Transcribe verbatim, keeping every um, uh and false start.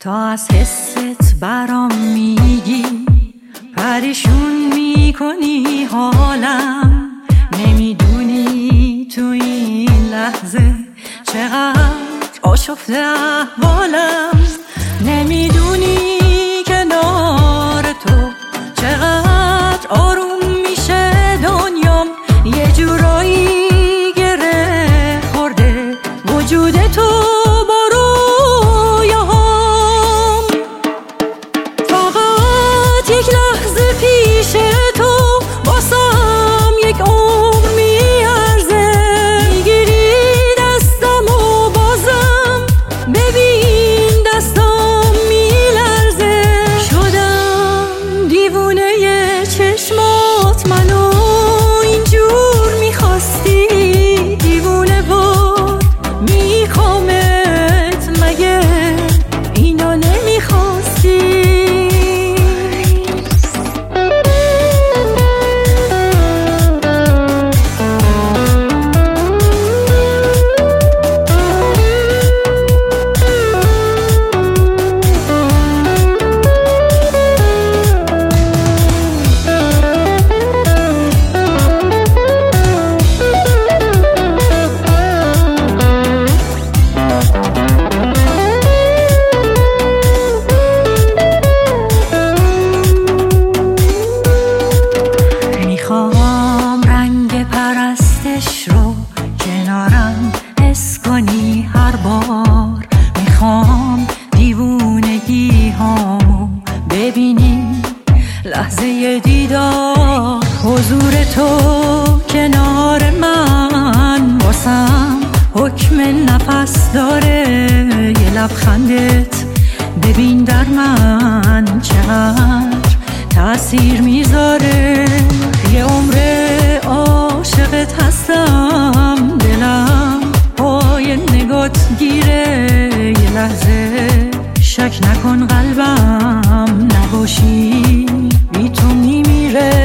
تا از حست برام میگی، پریشون میکنی حالم. نمیدونی تو این لحظه چقدر آشفته احوالم. نمیدونی کنار تو چقدر آروم میشه دنیام. یه جورایی گره خورده وجود تو با رویاهام. فقط یک لحظه پیش تو واسم یک عمر میارزه. میگیری دستم و بازم ببین دستم میلرزه. شدم دیوونه چشمات، منو اینجور میخواستی. دیوونه بود میخوامت، مگه اینو نمیخواستی؟ میخوام رنگ پرستش رو کنارم حس کنی هر بار. میخوام دیوونگی هامو ببینی لحظه دیدار. حضور تو کنار من واسم حکم نفس داره. یه لبخندت ببین در من چقدر تأثیر میذاره. یه عمر عاشقت هستم، دلم پای نگات گیره. یه لحظه شک نکن قلبم نباشی بی تو میمیره.